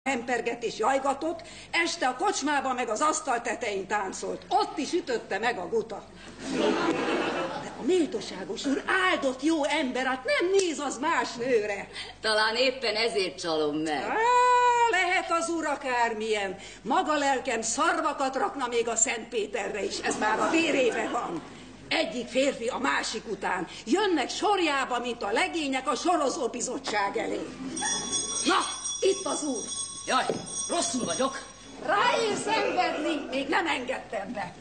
hempergett és jajgatott, este a kocsmában meg az asztal tetején táncolt. Ott is ütötte meg a guta. De a méltóságos úr áldott jó ember, hát nem néz az más nőre. Talán éppen ezért csalom meg. Lehet az úr akármilyen. Maga lelkem szarvakat rakna még a Szentpéterre is, ez már a vérében van. Egyik férfi a másik után. Jönnek sorjába, mint a legények a sorozóbizottság elé. Na, itt az úr. Jaj, rosszul vagyok. Ráér szenvedni, még nem engedtem be.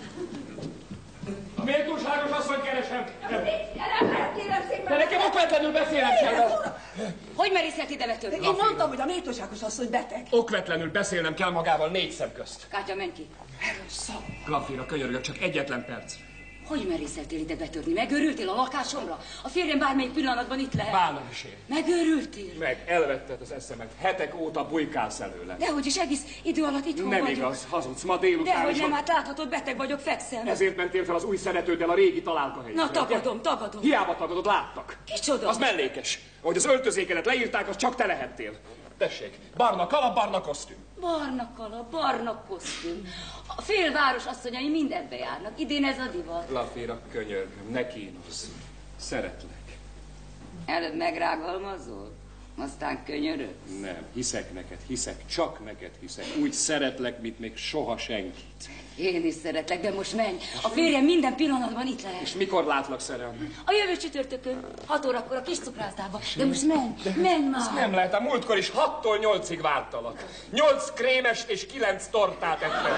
A méltóságos asszonyt keresem. Nem, kérem szépen. De nekem okvetlenül beszélnem kell. Hogy merészhet ide betörni? Én mondtam, hogy a méltóságos asszony beteg. Okvetlenül beszélnem kell magával 4 szem közt. Kátya, menj ki. Glafira, könyörgök, csak egyetlen perc. Hogy merészeltél ide betörni? Megőrültél a lakásomra? A férjem bármelyik pillanatban itt lehet. Bálna is én. Megőrültél? Meg, elvetted az eszemet. Hetek óta bujkálsz előle. Dehogy is egész idő alatt itthon Nem vagyok. igaz, hazudsz, ma délután Dehogy is nem, ott- hát láthatod, beteg vagyok, fekszem. Ezért mentél fel az új szeretőddel a régi találkahelyre. Na, tagadom. Hiába tagadod, láttak. Kicsoda? Az mellékes. Ahogy az öltözékedet leírták, az csak te lehettél. Tessék, barna kalap, barna kosztüm. Barna kalap, barna kosztüm. A félváros asszonyai mindenbe járnak. Idén ez a divat. Glafira, könyörgöm, ne kínozz. Szeretlek. Előbb megrágalmazol, aztán könyörög. Nem, hiszek neked, csak neked hiszek. Úgy szeretlek, mint még soha senkit. Én is szeretlek, de most menj. A férjem minden pillanatban itt lehet. És mikor látlak szerelme? A jövő csütörtökön, 6 órakor a kis cukrászdába. De most menj már. Ezt nem lehet, a múltkor is 6-tól 8-ig vártalak. 8 krémes és 9 tortát ettem.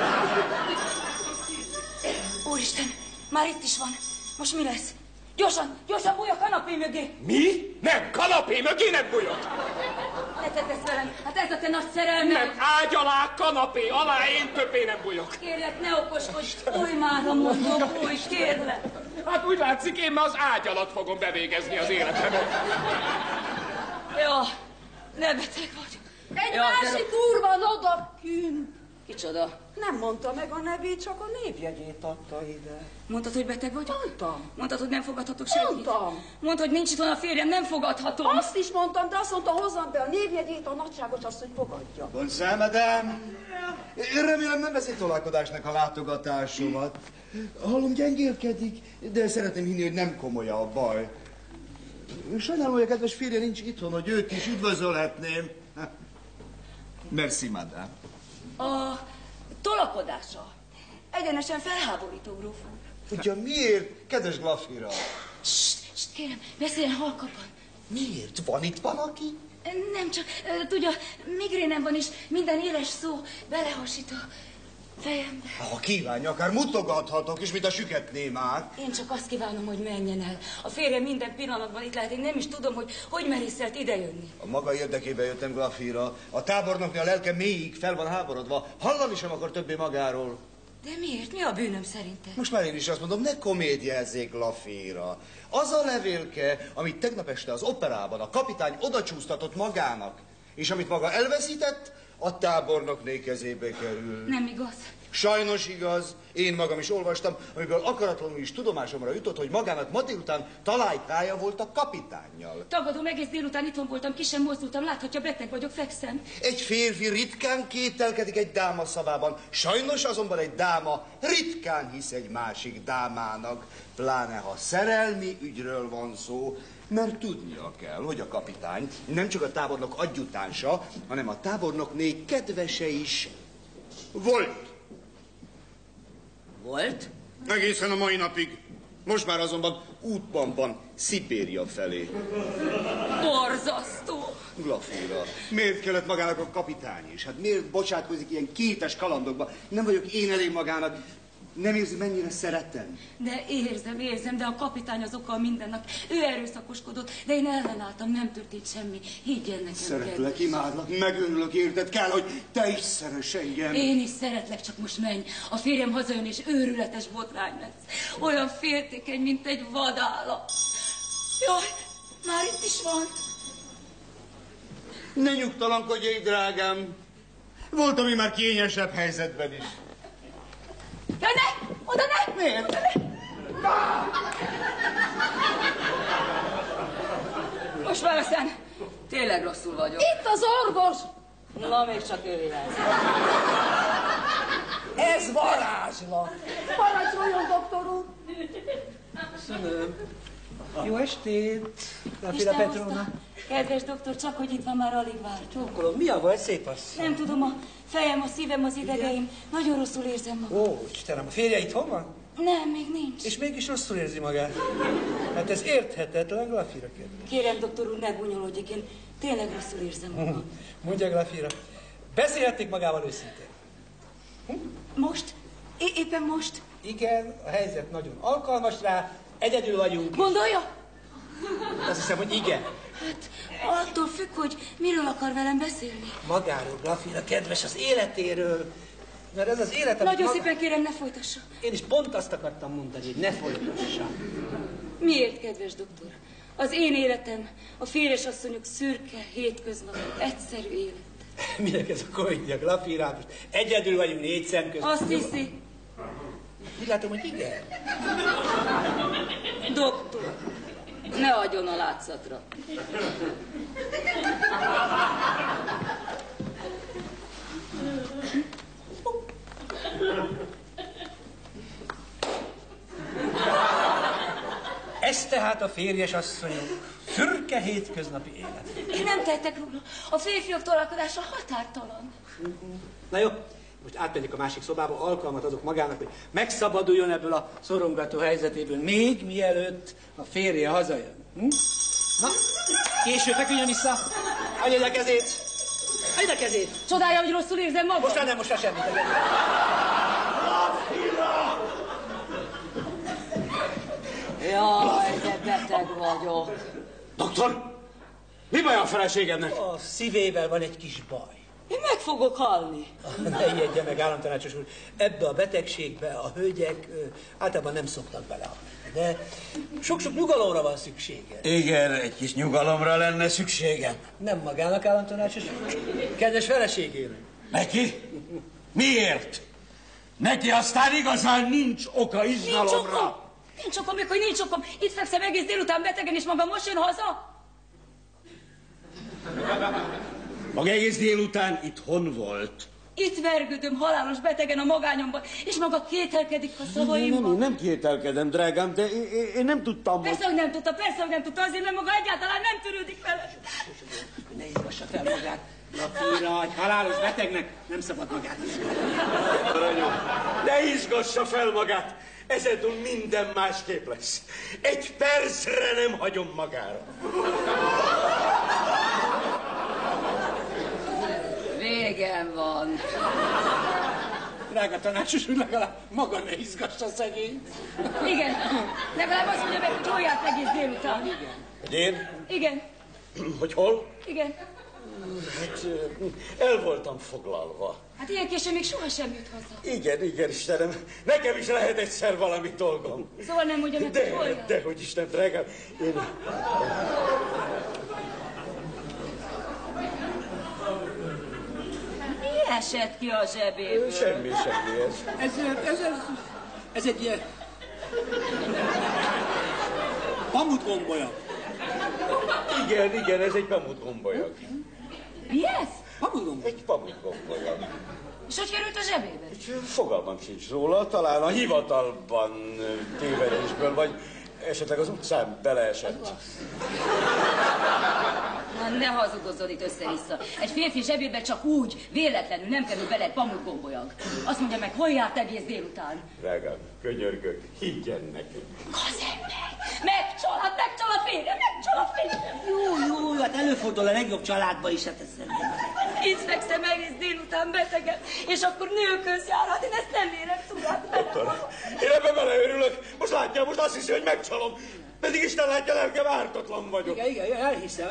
Úristen, már itt is van. Most mi lesz? Gyorsan bújj a kanapé mögé. Mi? Nem, kanapé mögé nem bújok. Ne tedd ezt velem, hát ez a te nagy szerelmed. Nem, ágy alá, kanapé alá, én többé nem bújok. Kérlek, ne okoskodj, bújj már, ha mondom, bújj, kérlek. Hát úgy látszik, én már az ágy alatt fogom bevégezni az életemet. Ja, ne beteg vagy. Egy Ja, másik úr van odakünt. Kicsoda? Nem mondta meg a nevét, csak a névjegyét adta ide. Mondtad, hogy beteg vagy? Mondtam. Mondtad, hogy nem fogadhatok senkit? Mondtam. Mondtad, hogy nincs itt a férjem, nem fogadhatom. Azt is mondtam, de azt mondta, hozzam be a névjegyét, a nagyságos asszony fogadja. Bonsoir, madame. Én remélem nem veszi tolálkodásnak a látogatásomat. Hallom, gyengélkedik, de szeretném hinni, hogy nem komoly a baj. Sajnálom, hogy a kedves férje nincs itthon, hogy őt is üdvözölhetném. Merci, madame. A tolakodása egyenesen felháborító, gróf úr. Ugye miért, kedves Glafira? Sst, kérem, beszéljen halkabban. Miért? Van itt valaki? Nem csak, tudja, migrénem van, és minden éles szó belehasít a fejembe. Ha kívánja, akár mutogathatok is, mint a süketnémák. Én csak azt kívánom, hogy menjen el. A férjem minden pillanatban itt lehet, én nem is tudom, hogy merészelt idejönni. A maga érdekében jöttem, Glafira. A tábornoknak a lelke mélyig fel van háborodva. Hallani sem akar többé magáról. De miért? Mi a bűnöm szerintem? Most már én is azt mondom, ne komédiázzék, Glafira. Az a levélke, amit tegnap este az operában a kapitány odacsúsztatott magának, és amit maga elveszített, a tábornokné kezébe kerül. Nem igaz. Sajnos igaz, én magam is olvastam, amiből akaratlanul is tudomásomra jutott, hogy magának ma délután talajkája volt a kapitánnyal. Tagadom, egész délután itthon voltam, ki sem mozdultam, láthatja, beteg vagyok, fekszem. Egy férfi ritkán kételkedik egy dáma szavában, sajnos azonban egy dáma ritkán hisz egy másik dámának, pláne ha szerelmi ügyről van szó, mert tudnia kell, hogy a kapitány nem csak a tábornok adjutánsa, hanem a tábornokné kedvese is volt. Volt? Egészen a mai napig. Most már azonban útban van Szibéria felé. Borzasztó. Glafira, miért kellett magának a kapitány is? Hát miért bocsátkozik ilyen kétes kalandokba? Nem vagyok én elég magának. Nem érzi, mennyire szeretem? De érzem, de a kapitány az oka a mindennek. Ő erőszakoskodott, de én ellenálltam, nem történt semmi. Higgyen nekem. Szeretlek, imádlak, megörülök, érted? Kell, hogy te is szeress engem. Én is szeretlek, csak most menj. A férjem hazajön, és őrületes botrány lesz. Olyan féltékeny, mint egy vadállat. Jaj, már itt is van. Ne nyugtalankodj, drágám. Voltam én már kényesebb helyzetben is. Ja, ne! Oda ne! Miért? Oda ne! Most már aztán tényleg rosszul vagyok. Itt az orvos! Na, még csak ő lesz. Ez varázslat. Parancsoljon, doktor úr. Köszönöm. Jó estét, Grafira Petrovna. Kedves doktor, csak hogy itt van, már alig vár. Csókolom, mi a baj, szép asszony? Nem tudom, a fejem, a szívem, az idegeim. Nagyon rosszul érzem magam. Ó, Istenem, a férje itthon van? Nem, még nincs. És mégis rosszul érzi magát. Hát ez érthetetlen, Grafira kedves. Kérem, doktor úr, ne gúnyolódjék, én tényleg rosszul érzem magam. Mondja, Grafira, beszélhetnék magával őszintén. Most? Éppen most? Igen, a helyzet nagyon alkalmas rá, egyedül vagyunk. Gondolja? Azt hiszem, hogy igen. Hát attól függ, hogy miről akar velem beszélni. Magáról, Grafira kedves, az életéről. Mert ez az élet, amit Nagyon szépen kérem, ne folytassa. Én is pont azt akartam mondani, hogy ne folytassa. Miért, kedves doktor? Az én életem, a férjesasszonyok szürke, hétköznapi, egyszerű élet. Minek ez a koinja, Grafira? Most egyedül vagyunk 4 szem között. Azt hiszi. Úgy látom, hogy igen. Doktor, ne adjon a látszatra. Ez tehát a férjes asszonyok szürke hétköznapi élet. Én nem tettek róla. A férfiak találkozása határtalan. Na jó, most átmegyek a másik szobába, alkalmat adok magának, hogy megszabaduljon ebből a szorongató helyzetéből, még mielőtt a férje hazajön. Na, késő, feküdjön vissza. Adj ide a kezét. Adj ide a kezét. Csodálja, hogy rosszul érzem magam. Most már nem, most már semmit. Jaj, de beteg vagyok. Doktor, mi baj a feleségednek? A szívével van egy kis baj. Én meg fogok halni. Ne ijedje meg, államtanácsos úr. Ebbe a betegségbe a hölgyek általában nem szoktak belehalni. De sok-sok nyugalomra van szüksége. Igen, egy kis nyugalomra lenne szükségem. Nem magának, államtanácsos úr, kedves feleségének. Neki? Miért? Neki aztán igazán nincs oka izgalomra. Nincs okom, mikor nincs okom. Itt fekszem egész délután betegen, és maga most jön haza? Maga egész délután itthon volt. Itt vergődöm halálos betegen a magányomban, és maga kételkedik a szavaimban. Én nem kételkedem, drágám, de én nem tudtam, hogy... Persze, hogy nem tudta, azért, mert maga egyáltalán nem törődik vele. Ne izgassa fel magát. Grafira, egy halálos betegnek nem szabad magát izgatni. Aranyom, ne izgassa fel magát. Ezentúl minden másképp lesz. Egy percre nem hagyom magára. Végem van. Drága tanácsos úr, legalább maga ne izgassa szegényt. Igen, legalább azt mondja meg, hogy hol járt egész délután. Hogy én? Igen, Hogy hol? igen. Hát el voltam foglalva. Hát ilyen későn még sohasem jött haza. Igen, Istenem. Nekem is lehet egyszer valami dolgom. Szóval nem mondja meg, hogy hol jár. Dehogy Isten, drágám. Én... Mi esett ki a zsebéből? Semmi ez. Ez egy ilyen... pamutgombolya. Igen, ez egy pamutgombolyag. Mi ez? Pamutgombolya. Egy pamutgombolyag. És hogy került a zsebébe? Fogalmam sincs róla, talán a hivatalban tévedésből, vagy esetleg az utcán beleesett. Na, ne hazudozzon itt össze-vissza. Egy férfi zsebébe csak úgy, véletlenül nem kerül bele egy pamutgombolyag. Azt mondja meg, hol járt egész délután? Drágám, könyörgök, higgyen nekünk. Gazember! Megcsal a férje, Jó, hát előfordul a legjobb családba is, hát ez szerintem. Itt fekszem egész délután betegen, és akkor nőköz járhat, én ezt nem érem tudatban. Doktor, én ebben beleőrülök. Most látja, most azt hiszi, hogy megcsalom. Pedig Isten látja, lelkem, ártatlan vagyok. Igen, elhiszem.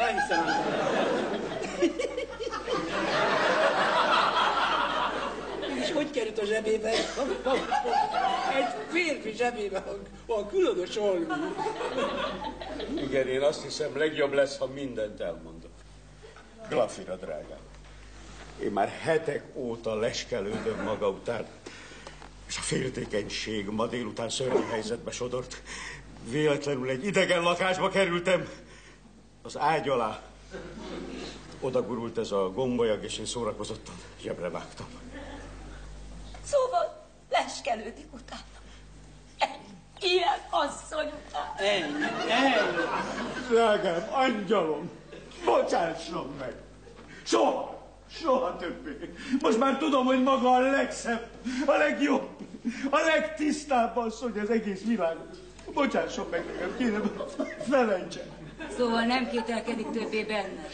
És hogy került a zsebébe? Egy férfi zsebébe, a különös olvú. Igen, én azt hiszem, legjobb lesz, ha mindent elmondok. Glafira, drágám. Én már hetek óta leskelődöm maga után, és a féltékenység ma délután szörnyű helyzetbe sodort. Véletlenül egy idegen lakásba kerültem, az ágy alá. Odagurult ez a gombolyag, és én szórakozottan zsebre vágtam. Szóval leskelődik utána. Ilyen asszony után. Ennyi. Drágám, angyalom, bocsásson meg. Soha többé. Most már tudom, hogy maga a legszebb, a legjobb, a legtisztább asszony az egész világon. Bocsásson meg nekem, kérem, felejtsen. Szóval nem kételkedik többé benne.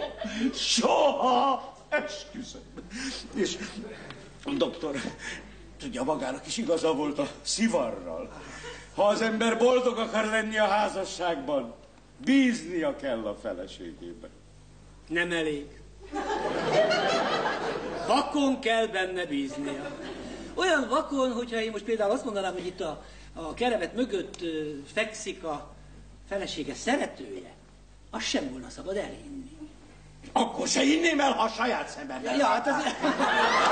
Soha, esküszöm. És doktor, tudja, magának is igaza volt a szivarral. Ha az ember boldog akar lenni a házasságban, bíznia kell a feleségében. Nem elég. Vakon kell benne bíznia. Olyan vakon, hogyha én most például azt mondanám, hogy itt a kerevet mögött fekszik a felesége szeretője, azt sem volna szabad elhinni. Akkor se hinném el, ha a saját szememmel. Ja, hát ez...